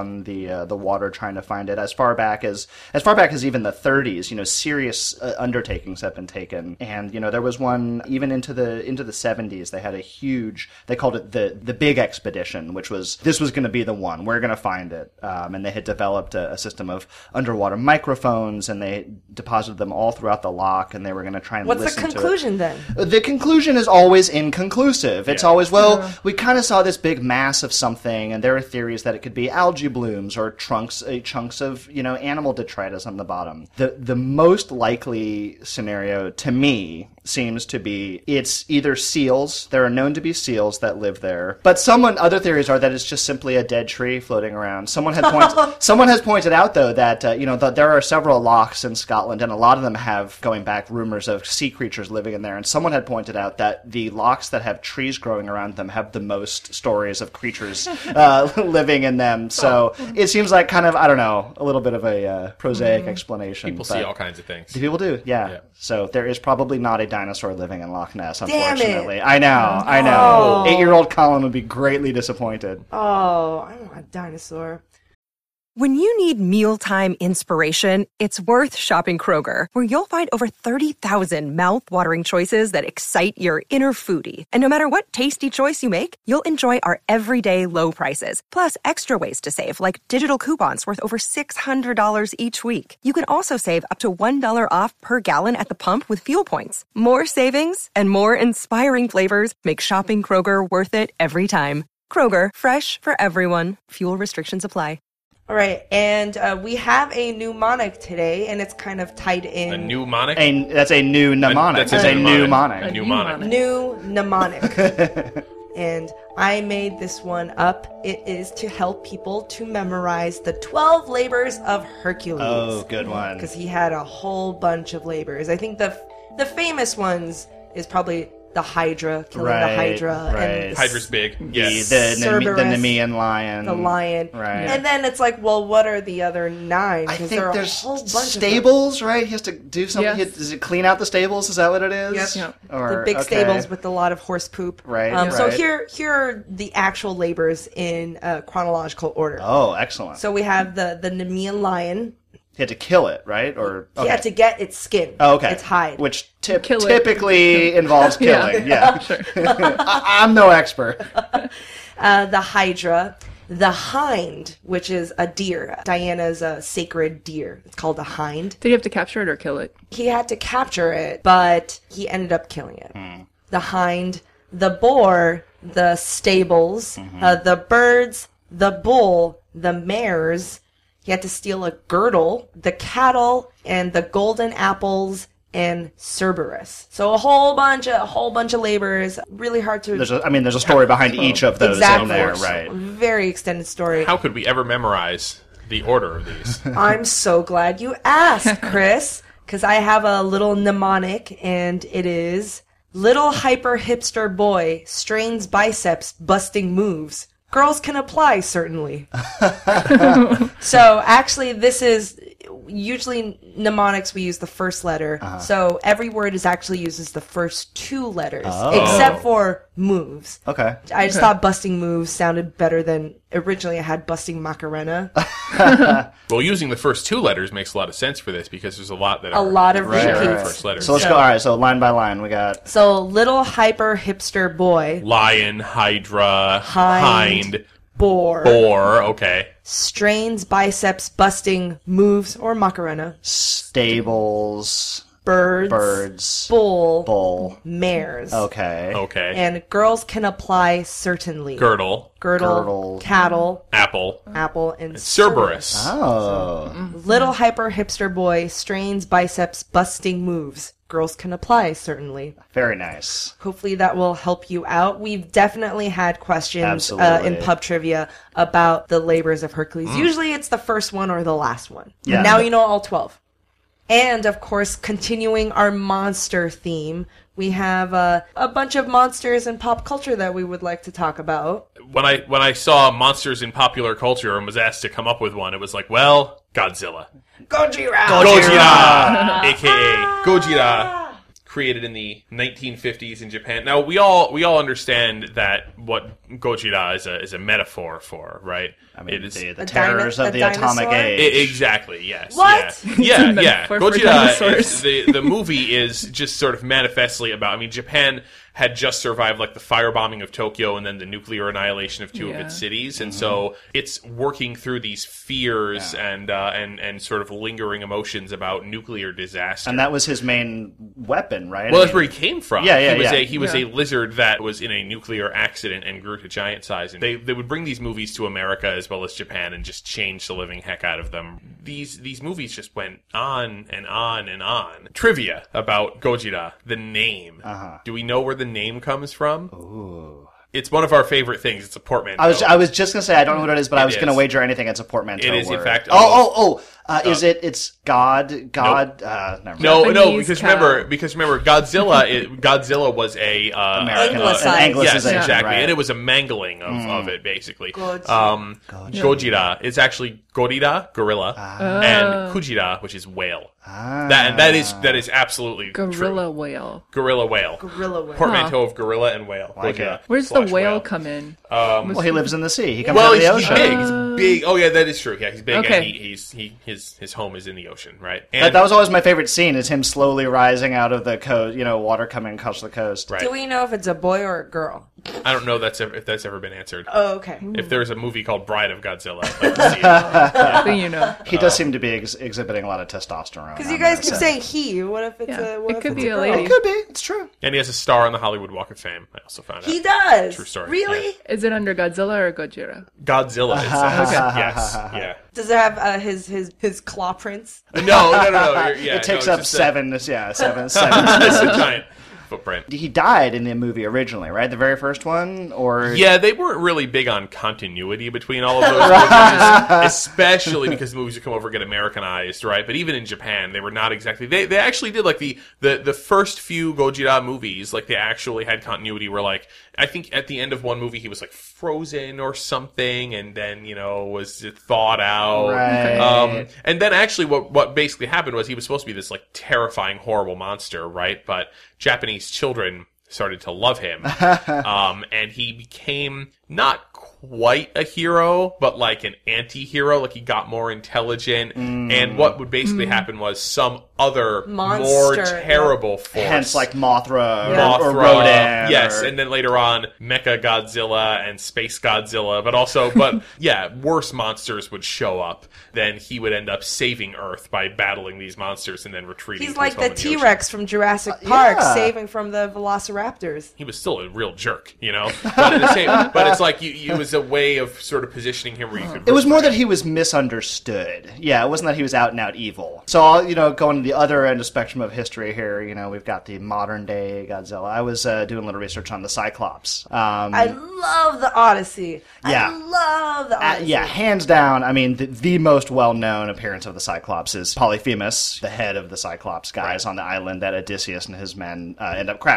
the water trying to find it. As far back as even the 30s, you know, serious undertakings have been taken. And, you know, there was one even into the 70s. They had a huge, they called it the Big Expedition, which was, this was going to be the one. We're going to find it. And they had developed a system of underwater microphones, and they deposited them all throughout the loch, and they were going to try and listen to it. What's the conclusion then? The conclusion is always inconclusive. It's always, we kind of saw this big mass of something, and there are theories that it could be algae blooms or chunks of, you know, animal detritus on the bottom. The most likely scenario to me seems to be it's either seals. There are known to be seals that live there. But other theories are that it's just simply a dead tree floating around. Someone has pointed out, though, that, there are several lochs in Scotland, and a lot of them have, going back, rumors of sea creatures living in there. And someone had pointed out that the lochs that have trees growing around them have the most stories of creatures living in them. So it seems like kind of, I don't know, a little bit of a prosaic explanation. People see all kinds of things. People do, yeah. So there is probably not a dinosaur living in Loch Ness, Damn unfortunately. it. I know. 8-year-old Colin would be greatly disappointed. Oh, I want a dinosaur. When you need mealtime inspiration, it's worth shopping Kroger, where you'll find over 30,000 mouth-watering choices that excite your inner foodie. And no matter what tasty choice you make, you'll enjoy our everyday low prices, plus extra ways to save, like digital coupons worth over $600 each week. You can also save up to $1 off per gallon at the pump with fuel points. More savings and more inspiring flavors make shopping Kroger worth it every time. Kroger, fresh for everyone. Fuel restrictions apply. All right, and we have a mnemonic today, and it's kind of tied in. A mnemonic? That's a new mnemonic. That's a mnemonic. A mnemonic. New mnemonic. And I made this one up. It is to help people to memorize the 12 labors of Hercules. Oh, good one. Because he had a whole bunch of labors. I think the famous ones is probably the Hydra, killing the Hydra. Right. And Hydra's big. Yes. The Cerberus, Nemean lion. the lion. Right. And then it's like, well, what are the other 9? I Because think there are there's a whole bunch stables, right? He has to do something. Yes. Does it clean out the stables? Is that what it is? Yep. Or, of the big stables with a lot of horse poop. Right, So right. here are the actual labors in chronological order. Oh, excellent. So we have the Nemean lion. He had to kill it, right? Or He had to get its skin. Oh, okay. Its hide. Which Kill it. typically involves killing. Yeah. Sure. I'm no expert. The Hydra. The hind, which is a deer. Diana's a sacred deer. It's called a hind. Did you have to capture it or kill it? He had to capture it, but he ended up killing it. The hind, the boar, the stables, the birds, the bull, the mares. He had to steal a girdle, the cattle, and the golden apples, and Cerberus. So a whole bunch of labors. Really hard to. There's a story behind each of those in there, right? Very extended story. How could we ever memorize the order of these? I'm so glad you asked, Chris, because I have a little mnemonic, and it is: little hyper hipster boy strains biceps, busting moves. Girls can apply, certainly. So actually, this is usually mnemonics we use the first letter. So every word is actually used as the first 2 letters, except for moves. Okay. I just thought busting moves sounded better than originally I had busting Macarena. Well, using the first 2 letters makes a lot of sense for this because there's a lot that A lot of Right, repeats. right. first letters. So let's go. All right. So line by line, we got So little hyper hipster boy, Lion, Hydra, Hind. boar, Boar. Okay. strains biceps busting moves or Macarena, stables, birds, bull, bull. mares. Okay. Okay. And girls can apply certainly. Girdle, Girdle. cattle, apple, apple, and Cerberus. Oh. Little hyper hipster boy strains biceps busting moves. Girls can apply certainly. Very nice. Hopefully that will help you out. We've definitely had questions Absolutely. in pub trivia about the labors of Hercules. Usually it's the first one or the last one. Yeah. Now you know all 12. And, of course, continuing our monster theme, we have a bunch of monsters in pop culture that we would like to talk about. When I saw monsters in popular culture and was asked to come up with one, it was like, well, Godzilla. Gojira! Gojira, aka Gojira, created in the 1950s in Japan. Now we all understand that what Gojira is a metaphor for, right? I mean, it is the terrors of a the atomic dinosaur? age. exactly, yes. What? Yeah, yeah. metaphor for Gojira dinosaurs. is, the movie is just sort of manifestly about. I mean, Japan had just survived like the firebombing of Tokyo and then the nuclear annihilation of 2 of its cities, and so it's working through these fears and sort of lingering emotions about nuclear disaster. And that was his main weapon, right? Well, I that's mean, where he came from. Yeah, yeah, He was yeah. a lizard that was in a nuclear accident and grew to giant size. And they would bring these movies to America as well as Japan and just change the living heck out of them. These movies just went on and on and on. Trivia about Gojira, the name. Do we know where the name comes from? Ooh. It's one of our favorite things. It's a portmanteau. I was just gonna say I don't know what it is, but I was is. gonna wager anything it's a portmanteau. It is, in word. fact, Is it? It's God. Never mind. No, Japanese because cow. remember, Godzilla was a American. Anglicized. An Anglicization, yes, exactly, right. and it was a mangling of it basically. Gojira. Gojira. It's actually Gorira, gorilla, and Kujira, which is whale. That is absolutely Gorilla true. whale. Gorilla whale. Gorilla whale. Portmanteau of gorilla and whale. Like Gojira it. Where's the slash whale come in? Well, he lives in the sea. He comes Well, out of the he's ocean. big. He's big. Oh yeah, that is true. Yeah, he's big, Okay. and his home is in the ocean, right? That was always my favorite scene: is him slowly rising out of the coast. Water coming across the coast. right. Do we know if it's a boy or a girl? I don't know if that's ever been answered. Oh, okay. If there was a movie called Bride of Godzilla, I'd like to see it. Then you know. He does seem to be exhibiting a lot of testosterone. Because you I'm guys gonna keep say. saying he. What if it's Yeah, a what it if could it's be a girl? lady. It could be. It's true. And he has a star on the Hollywood Walk of Fame. I also found out. He does. True story. Really? Yeah. Is it under Godzilla or Gojira? Godzilla. It says. Yes. Yeah. Does it have his claw prints? No. Yeah, It takes no, up it's just seven. It's a giant footprint. He died in the movie originally, right? The very first one, or Yeah, they weren't really big on continuity between all of those movies, especially because the movies would come over and get Americanized, right? But even in Japan, they were not exactly. They actually did like the first few Gojira movies, like they actually had continuity. Where like I think at the end of one movie he was like frozen or something, and then was thawed out. Right. And then actually what basically happened was he was supposed to be this like terrifying, horrible monster, right? But Japanese children started to love him. And he became not quite a hero, but like an anti-hero. Like he got more intelligent. And what would basically happen was some other more Monster, terrible force. hence like Mothra, Yeah. or Rodan. Yes, or- and then later on, Mecha Godzilla and Space Godzilla, but yeah, worse monsters would show up. Then he would end up saving Earth by battling these monsters and then retreating. He's to like his home the in ocean. T-Rex from Jurassic Park, yeah. saving from the Velociraptors. He was still a real jerk, But at the same, but it's like it was a way of sort of positioning him where you could. It was root more for that him. he was misunderstood. Yeah, it wasn't that he was out and out evil. So, I'll, going to the other end of spectrum of history here, we've got the modern day Godzilla. I was doing a little research on the Cyclops. I love the Odyssey. Yeah. I love the Odyssey. Yeah, hands down. I mean, the most well-known appearance of the Cyclops is Polyphemus, the head of the Cyclops guys on the island that Odysseus and his men end up crashed on in the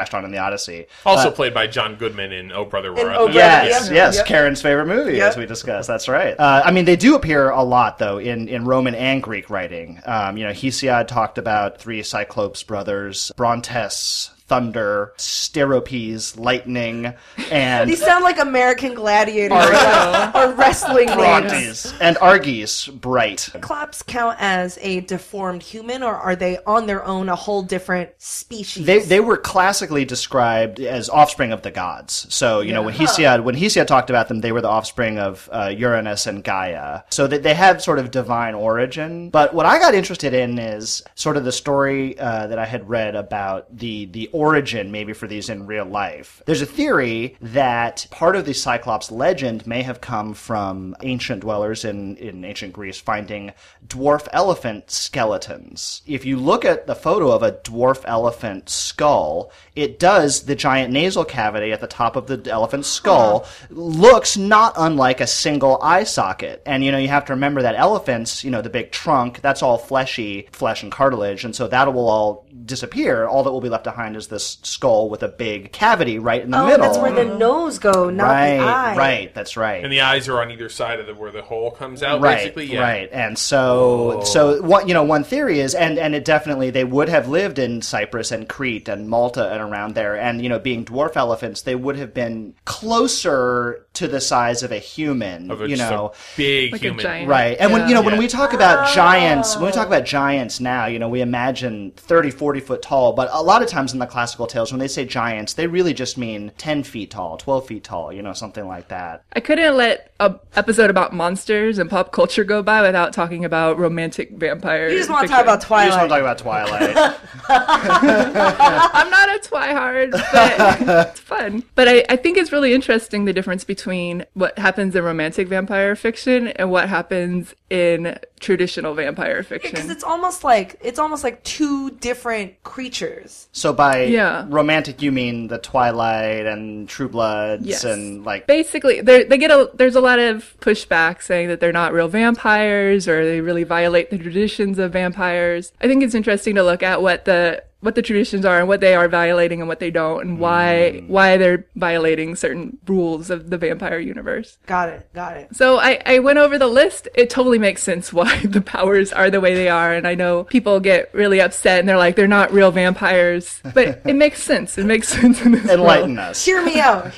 Odyssey. Also played by John Goodman in Oh Brother Where In Art Oh Thou? Brother, Yes, Yep. yes, Yep. Karen's favorite movie, Yep. as we discussed. That's right. I mean, they do appear a lot, though, in Roman and Greek writing. Hesiod talked about three Cyclops brothers, Brontes, Thunder, Steropes, Lightning, and These sound like American gladiators or wrestling names. Brontes, and Arges, Bright. Cyclops count as a deformed human, or are they on their own a whole different species? They were classically described as offspring of the gods. So, when Hesiod talked about them, they were the offspring of Uranus and Gaia. So they have sort of divine origin. But what I got interested in is sort of the story that I had read about the origin, maybe, for these in real life. There's a theory that part of the Cyclops legend may have come from ancient dwellers in ancient Greece finding dwarf elephant skeletons. If you look at the photo of a dwarf elephant skull, the giant nasal cavity at the top of the elephant's skull looks not unlike a single eye socket. And, you have to remember that elephants, the big trunk, that's all flesh and cartilage, and so that will all disappear. All that will be left behind is this skull with a big cavity right in the middle. That's where the nose go, not the eye. Right, that's right. And the eyes are on either side of where the hole comes out, Right, basically? Yeah. right. And so one theory is, and it definitely, they would have lived in Cyprus and Crete and Malta and around there, and, being dwarf elephants, they would have been closer to the size of a human, Of just a big Like a human. giant. Right. And Yeah. when we talk about giants, now, we imagine 30, 40 foot tall, but a lot of times in the classical tales, when they say giants, they really just mean 10 feet tall, 12 feet tall, something like that. I couldn't let an episode about monsters and pop culture go by without talking about romantic vampires. You just want to talk about I just want Twilight. to talk about Twilight. I'm not a twihard, but it's fun. But I think it's really interesting the difference between what happens in romantic vampire fiction and what happens in traditional vampire Because fiction. it's almost like two different creatures. So by Yeah. romantic, you mean the Twilight and True Bloods Yes. and like... Basically, there's a lot of pushback saying that they're not real vampires or they really violate the traditions of vampires. I think it's interesting to look at what the traditions are and what they are violating and what they don't, and why they're violating certain rules of the vampire universe. Got it. So I went over the list. It totally makes sense why the powers are the way they are, and I know people get really upset and they're like, they're not real vampires, but it makes sense. It makes sense in this Enlighten world. us. Hear me out.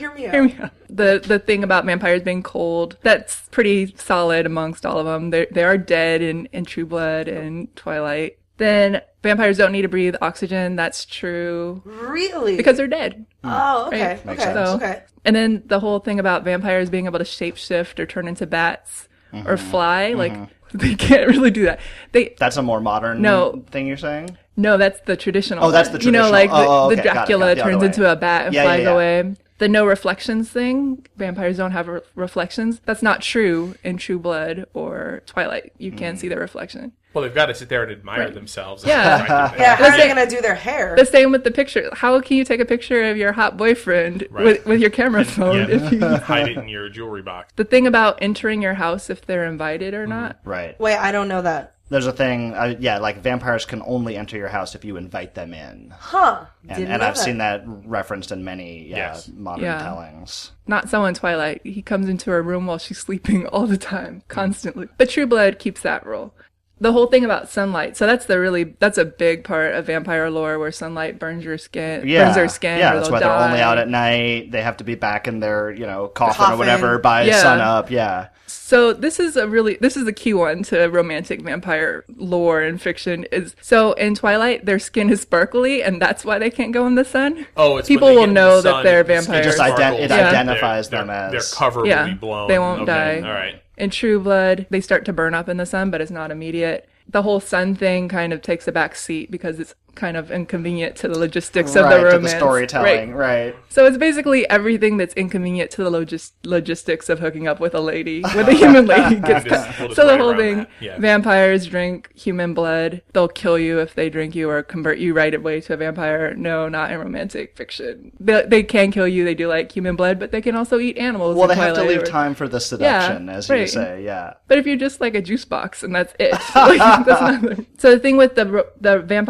The thing about vampires being cold, that's pretty solid amongst all of them. They are dead in True Blood and Twilight. Then vampires don't need to breathe oxygen. That's true. Really? Because they're dead. Oh, okay. Right. Makes Okay. sense. Okay. And then the whole thing about vampires being able to shapeshift or turn into bats or fly, like they can't really do that. That's a more modern No. thing you're saying? No, that's the traditional. Oh, that's one. the traditional. Like okay. the Got it, Dracula the other turns way. into a bat and Yeah, flies yeah, yeah. away. The no reflections thing, vampires don't have reflections. That's not true in True Blood or Twilight. You can't see the reflection. Well, they've got to sit there and admire themselves. Yeah. Yeah, how are they going to do their hair? The same with the picture. How can you take a picture of your hot boyfriend Right. with your camera phone? Yeah. If you... Hide it in your jewelry box. The thing about entering your house if they're invited or not. Right. Wait, I don't know that. There's a thing, like vampires can only enter your house if you invite them in. Huh. And Didn't know I've that. seen that referenced in many Yes. modern Yeah. tellings. Not so in Twilight. He comes into her room while she's sleeping all the time, constantly. But True Blood keeps that rule. The whole thing about sunlight. So that's a big part of vampire lore where sunlight burns your skin, burns their skin. Yeah, or that's they'll why they're die. only out at night. They have to be back in their, coffin Coffin. or whatever by Yeah. sun up. Yeah. So this is the key one to romantic vampire lore and fiction is, so in Twilight, their skin is sparkly and that's why they can't go in the sun. Oh, it's people when they will get in the know sun, that they're the skin vampires. It just sparkles. it Yeah. identifies Their- them as... their cover Yeah, will be blown. they won't Okay, die. All right. In True Blood, they start to burn up in the sun, but it's not immediate. The whole sun thing kind of takes a back seat because it's kind of inconvenient to the logistics of the to romance. the storytelling, right. So it's basically everything that's inconvenient to the logistics of hooking up with a lady, with a human lady. Gets We'll just so the play whole around thing, that. Yeah. vampires drink human blood. They'll kill you if they drink you or convert you right away to a vampire. No, not in romantic fiction. They can kill you. They do like human blood, but they can also eat animals. Well, in they have to Twilight leave or- time for the seduction, Yeah, as you right. say, yeah. But if you're just like a juice box and that's it, like, that's nothing. So the thing with the vampires in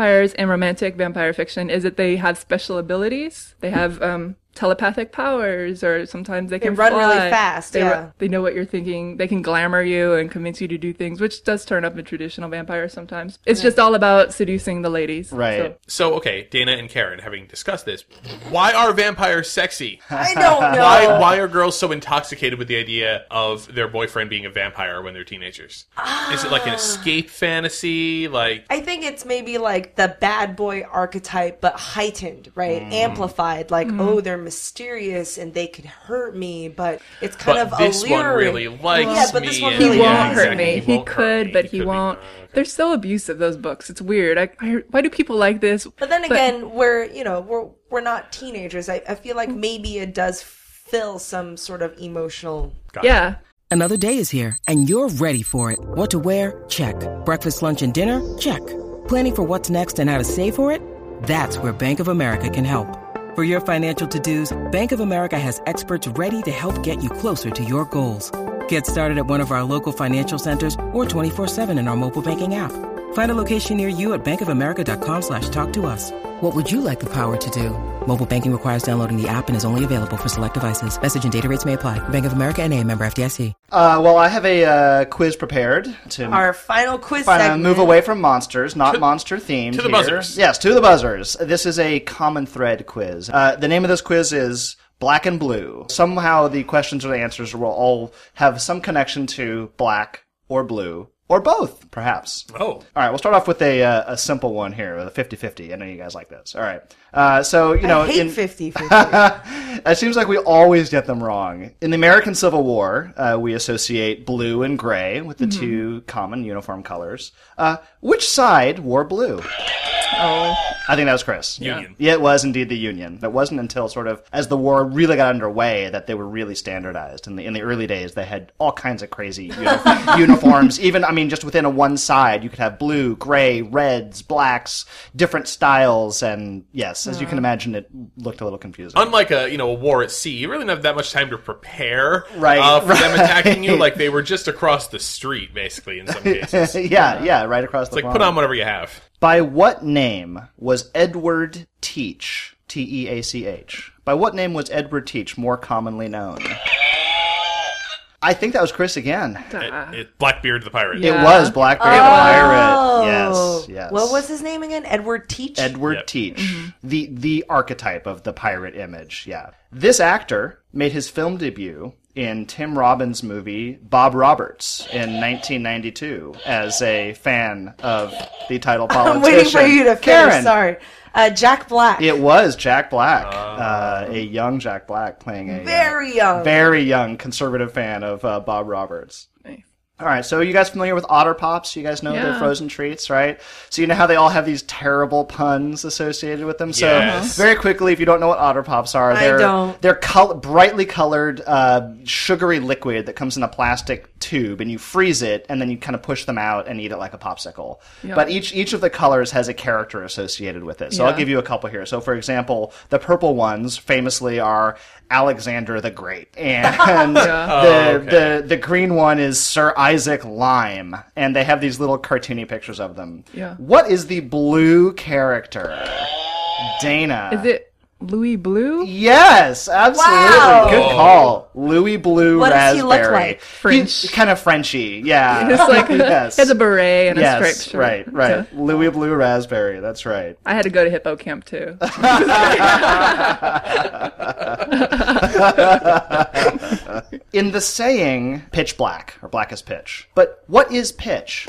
romantic vampire fiction is that they have special abilities. They have telepathic powers, or sometimes they can run fly. really fast. They know what you're thinking. They can glamour you and convince you to do things, which does turn up in traditional vampires sometimes. It's just all about seducing the ladies. Right. So, okay, Dana and Karen, having discussed this, why are vampires sexy? I don't know. Why are girls so intoxicated with the idea of their boyfriend being a vampire when they're teenagers? Is it like an escape fantasy? Like, I think it's maybe like the bad boy archetype, but heightened, right? Amplified. Like, oh, they're mysterious and they could hurt me, but it's kind of this alluring. one really likes Yeah, but this me. one and- really He won't Yeah, hurt exactly. me. He won't hurt could, me. but he could be- won't. okay. They're so abusive, those books. It's weird. Why do people like this? But then again, we're not teenagers. I feel like maybe it does fill some sort of emotional. Yeah. Another day is here, and you're ready for it. What to wear? Check. Breakfast, lunch, and dinner? Check. Planning for what's next and how to save for it? That's where Bank of America can help. For your financial to-dos, Bank of America has experts ready to help get you closer to your goals. Get started at one of our local financial centers or 24/7 in our mobile banking app. Find a location near you at bankofamerica.com/talktous. What would you like the power to do? Mobile banking requires downloading the app and is only available for select devices. Message and data rates may apply. Bank of America N.A., member FDIC. Well, I have a quiz prepared to Our final quiz Fine, segment. move away from monsters, not monster themed. to the here. buzzers. Yes, to the buzzers. This is a common thread quiz. The name of this quiz is Black and Blue. Somehow the questions or the answers will all have some connection to black or blue. Or both, perhaps. Oh. All right, we'll start off with a simple one here, with a 50-50. I know you guys like this. All right. So, you know... I hate 50-50. It seems like we always get them wrong. In the American Civil War, we associate blue and gray with the two common uniform colors. Which side wore blue? Oh. I think that was Chris. Union. Yeah, it was indeed the Union. It wasn't until sort of as the war really got underway that they were really standardized. In the early days, they had all kinds of crazy uniforms. Even, I mean, just within a one side, you could have blue, gray, reds, blacks, different styles, and yes, as you can imagine, it looked a little confusing. Unlike a war at sea, you really didn't have that much time to prepare for Right, them attacking you. Like, they were just across the street, basically, in some cases. yeah, right across the It's like, pond. put on whatever you have. By what name was Edward Teach, Teach? By what name was Edward Teach more commonly known? I think that was Chris again. Blackbeard the pirate. It was Blackbeard the Pirate. Yes. What was his name again? Edward Teach? Edward Yep. Teach. The archetype of the pirate image, yeah. This actor made his film debut in Tim Robbins' movie Bob Roberts in 1992 as a fan of the title politician. I'm waiting for you to finish. Karen. Sorry. Jack Black. It was Jack Black, a young Jack Black playing a very young conservative fan of Bob Roberts. Nice. All right, so you guys familiar with Otter Pops? You guys know they're frozen treats, right? So you know how they all have these terrible puns associated with them? Yes. So very quickly, if you don't know what Otter Pops are, I don't. They're brightly colored, sugary liquid that comes in a plastic tube, and you freeze it, and then you kind of push them out and eat it like a popsicle. Yeah. But each of the colors has a character associated with it. So I'll give you a couple here. So for example, the purple ones famously are Alexander the Great, and the green one is Sir Isaac Lime, and they have these little cartoony pictures of them. Yeah. What is the blue character? Dana. Is it Louis Blue? Yes, absolutely. Wow. Good call. Louis Blue What does Raspberry. he look like? French. He's kind of Frenchy, yeah. It's like yes. he has a beret and a yes, striped shirt. right. So Louis Blue Raspberry, that's right. I had to go to hippo camp too. In the saying, pitch black, or black as pitch. But what is pitch?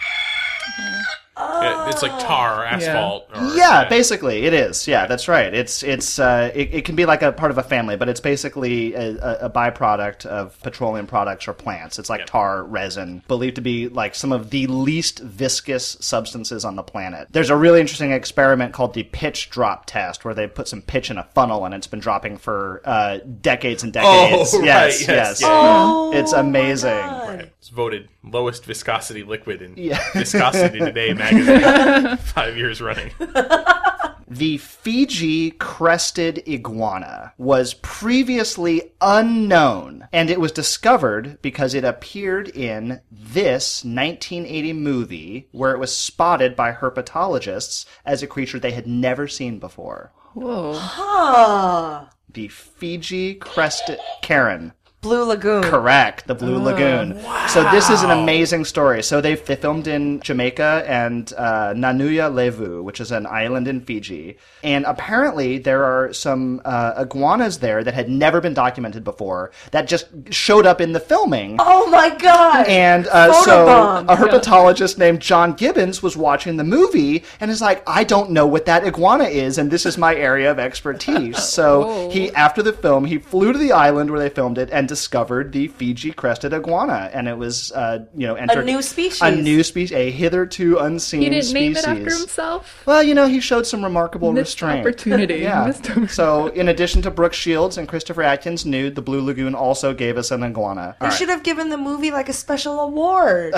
It's like tar, asphalt. Or, Yeah, basically, it is. Yeah, that's right. It can be like a part of a family, but it's basically a byproduct of petroleum products or plants. It's like tar, resin, believed to be like some of the least viscous substances on the planet. There's a really interesting experiment called the pitch drop test, where they put some pitch in a funnel and it's been dropping for decades and decades. Oh, right, yes. Oh, it's amazing. Right. It's voted lowest viscosity liquid in Viscosity Today magazine 5 years running. The Fiji crested iguana was previously unknown, and it was discovered because it appeared in this 1980 movie where it was spotted by herpetologists as a creature they had never seen before. Whoa. Huh. The Fiji crested... Karen. Blue Lagoon. Correct, the Blue Lagoon. Wow. So this is an amazing story. So they filmed in Jamaica and Nanuya Levu, which is an island in Fiji. And apparently there are some iguanas there that had never been documented before that just showed up in the filming. Oh my God! And so a herpetologist named John Gibbons was watching the movie and is like, I don't know what that iguana is, and this is my area of expertise. So he, after the film, he flew to the island where they filmed it and discovered the Fiji crested iguana, and it was entered a new species, a hitherto unseen species. He didn't name it after himself. Well, he showed some remarkable restraint. Opportunity. Yeah. So in addition to Brooke Shields and Christopher Atkins' nude, the Blue Lagoon also gave us an iguana. They should have given the movie like a special award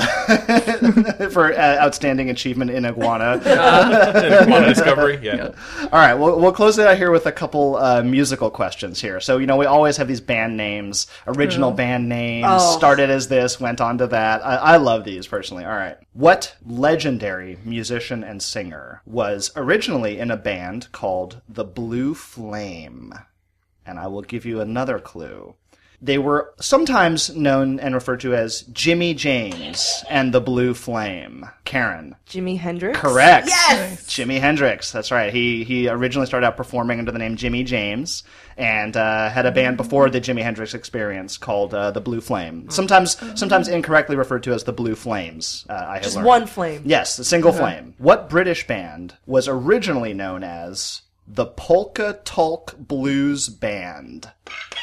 for outstanding achievement in iguana. Iguana discovery. Yeah. All right, we'll close it out here with a couple musical questions here. So we always have these band names. Original band names, started as this, went on to that. I love these personally. All right. What legendary musician and singer was originally in a band called the Blue Flame? And I will give you another clue. They were sometimes known and referred to as Jimmy James and the Blue Flame. Karen. Jimi Hendrix? Correct. Yes! Jimi Hendrix. That's right. He originally started out performing under the name Jimmy James and had a band before the Jimi Hendrix Experience called the Blue Flame. Sometimes incorrectly referred to as the Blue Flames. Just one flame. Yes, a single flame. What British band was originally known as the Polka Tulk Blues Band?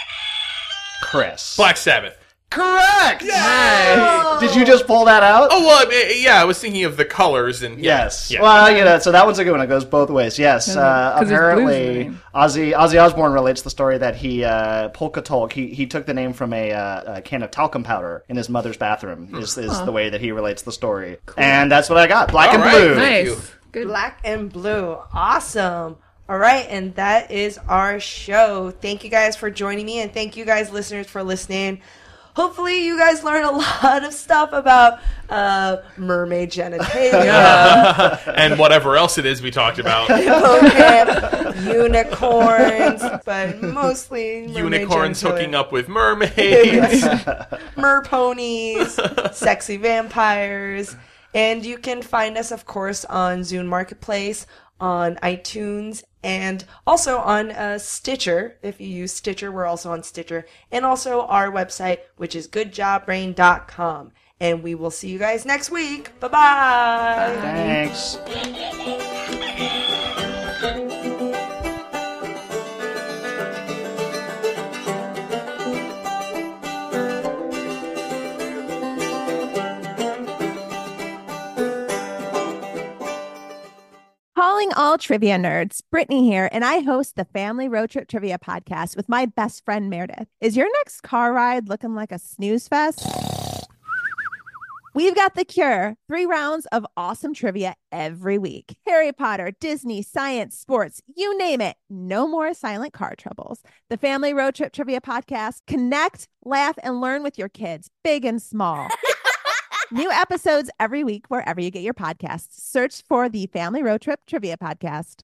Chris. Black Sabbath. Correct! Yay! Did you just pull that out? Oh, well, yeah, I was thinking of the colors and... Yes. Yeah. Well, so that one's a good one. It goes both ways. Yes. Apparently, blues, Ozzy Osbourne relates the story that he, Polka Tulk, he took the name from a can of talcum powder in his mother's bathroom, is the way that he relates the story. Cool. And that's what I got. Black and blue. Nice. Good. Black and blue. Awesome. All right, and that is our show. Thank you guys for joining me, and thank you guys, listeners, for listening. Hopefully you guys learned a lot of stuff about mermaid genitalia. And whatever else it is we talked about. Unicorns, but mostly unicorns hooking up with mermaids. Merponies, sexy vampires. And you can find us, of course, on Zune Marketplace, on iTunes, and also on Stitcher. If you use Stitcher, we're also on Stitcher. And also our website, which is goodjobbrain.com. And we will see you guys next week. Bye-bye. Thanks. Calling all trivia nerds, Brittany here, and I host the Family Road Trip Trivia Podcast with my best friend Meredith. Is your next car ride looking like a snooze fest? We've got the cure. 3 rounds of awesome trivia every week. Harry Potter, Disney, science, sports, you name it. No more silent car troubles. The Family Road Trip Trivia Podcast. Connect, laugh, and learn with your kids, big and small. New episodes every week wherever you get your podcasts. Search for the Family Road Trip Trivia Podcast.